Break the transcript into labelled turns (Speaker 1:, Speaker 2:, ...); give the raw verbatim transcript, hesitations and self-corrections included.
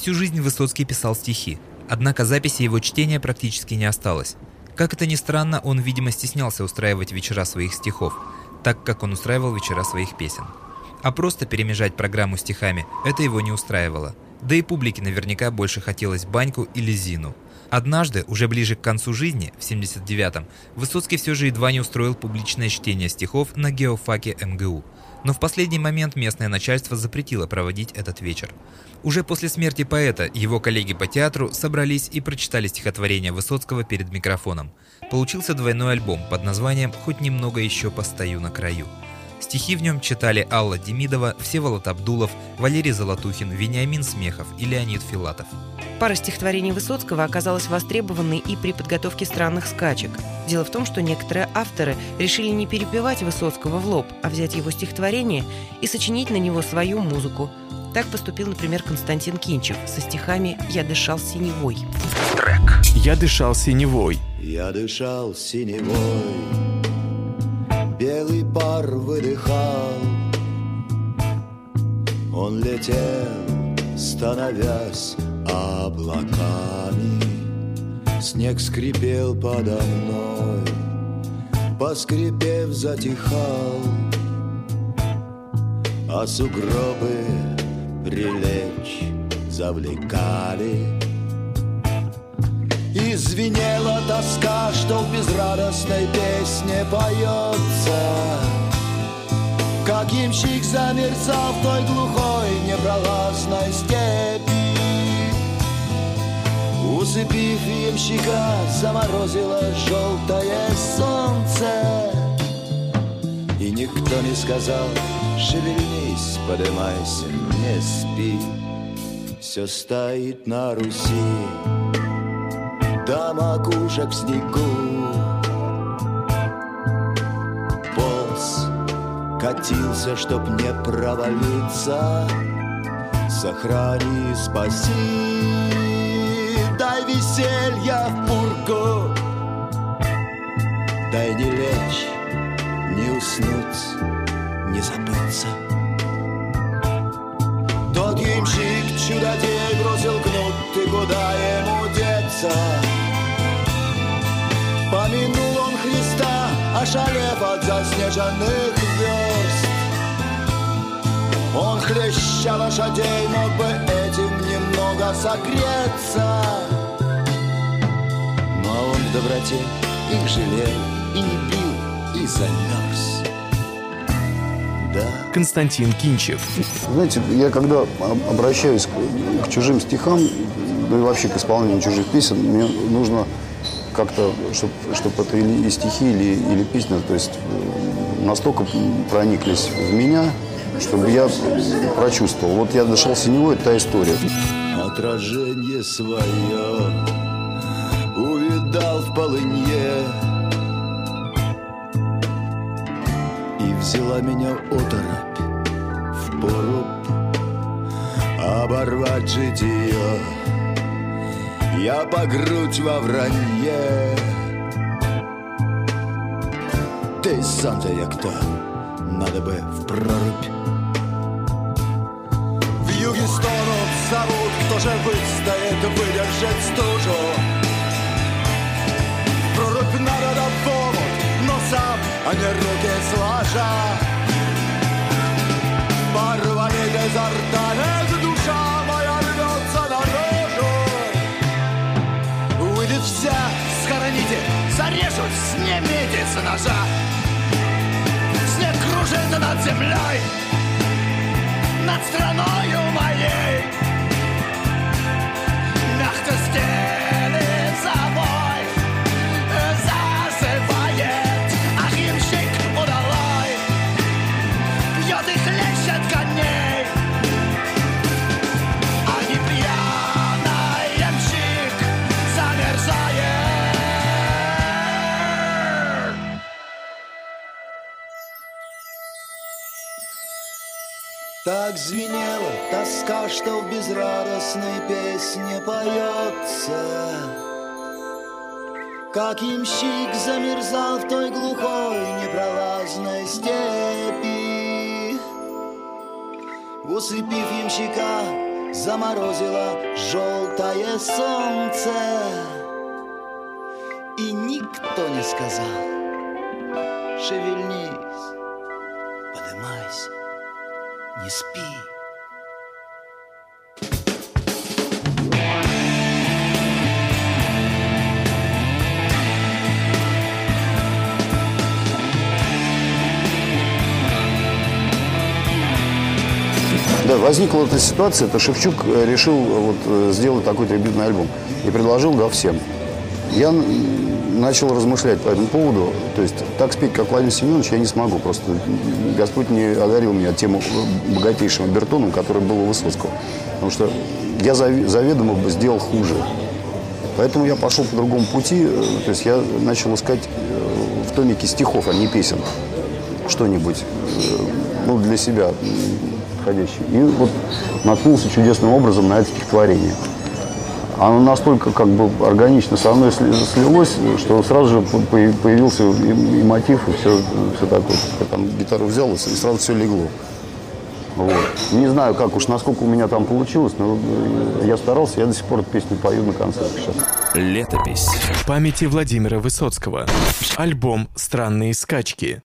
Speaker 1: Всю жизнь Высоцкий писал стихи, однако записи его чтения практически не осталось. Как это ни странно, он, видимо, стеснялся устраивать вечера своих стихов, так как он устраивал вечера своих песен. А просто перемежать программу стихами – это его не устраивало. Да и публике наверняка больше хотелось Баньку или Зину. Однажды, уже ближе к концу жизни, в семьдесят девятом, Высоцкий все же едва не устроил публичное чтение стихов на геофаке эм гэ у. Но в последний момент местное начальство запретило проводить этот вечер. Уже после смерти поэта его коллеги по театру собрались и прочитали стихотворение Высоцкого перед микрофоном. Получился двойной альбом под названием «Хоть немного еще постою на краю». Стихи в нем читали Алла Демидова, Всеволод Абдулов, Валерий Золотухин, Вениамин Смехов и Леонид Филатов.
Speaker 2: Пара стихотворений Высоцкого оказалась востребованной и при подготовке странных скачек. Дело в том, что некоторые авторы решили не перепевать Высоцкого в лоб, а взять его стихотворение и сочинить на него свою музыку. Так поступил, например, Константин Кинчев со стихами «Я дышал синевой».
Speaker 3: Трек. «Я дышал синевой».
Speaker 4: Я дышал синевой, белый пар выдыхал. Он летел, становясь облаками. Снег скрипел подо мной, поскрипев, затихал. А сугробы прилечь завлекали. И звенела тоска, что в безрадостной песне поется. Как ямщик замерцал в той глухой непролазной степи. Усыпив ямщика, заморозило желтое солнце. И никто не сказал: шевельнись, подымайся, не спи. Все стоит на Руси, до макушек в снегу. Полз, катился, чтоб не провалиться. Сохрани, спаси, дай веселья в пургу. Дай не лечь, не уснуть, не забыться. Тот ямщик чудодей бросил кнут, и куда ему деться? Помянул он Христа, ошалев от заснеженных верст. Он, хлеща лошадей, мог бы этим немного согреться. Но он в доброте их жалел и не бил, и замерз. Да.
Speaker 3: Константин Кинчев.
Speaker 5: Знаете, я когда обращаюсь к, к чужим стихам, да и вообще к исполнению чужих песен, мне нужно как-то, чтобы чтоб это или стихи, или, или песня, то есть настолько прониклись в меня, чтобы я прочувствовал. Вот «Я дышал синевой» — это та история.
Speaker 4: Отражение свое увидал в полынье, и взяла меня оторопь в поруб оборвать житие. Я по грудь во вранье. Ты сам-то я кто? Надо бы в прорубь. В юге стонут, зовут, кто же выстоит выдержать стужу. В прорубь надо да в омут, но сам, а не руки сложа. Порвали изо рта, ведь душа моя рвется наружу. Выйдет вся, схороните, зарежут, снимите с ножа. Снег кружится над землей, над страною моей. Мягко стелит собой, засыпает. Ах, ямщик удалой, пьет и хлещет коней. А не пьяный ямщик замерзает. Так звенела тоска, что в безрадостной песне поется. Как ямщик замерзал в той глухой непролазной степи. Усыпив ямщика, заморозило желтое солнце. И никто не сказал: шевельнись, подымайся, не спи.
Speaker 5: Да, возникла эта ситуация, это Шевчук решил вот сделать такой трибютный альбом и предложил, да, всем. Я начал размышлять по этому поводу, то есть так спеть, как Владимир Семенович, я не смогу, просто Господь не одарил меня тем богатейшим обертоном, который был у Высоцкого, потому что я заведомо бы сделал хуже. Поэтому я пошел по другому пути, то есть я начал искать в томике стихов, а не песен, что-нибудь, ну, для себя подходящее. И вот наткнулся чудесным образом на это стихотворение. Оно настолько как бы органично со мной слилось, что сразу же появился и, и мотив, и все, все такое. Я там гитару взял, и сразу все легло. Вот. Не знаю, как уж, насколько у меня там получилось, но я старался, я до сих пор эту песню пою на концертах сейчас.
Speaker 3: Летопись памяти Владимира Высоцкого. Альбом «Странные скачки».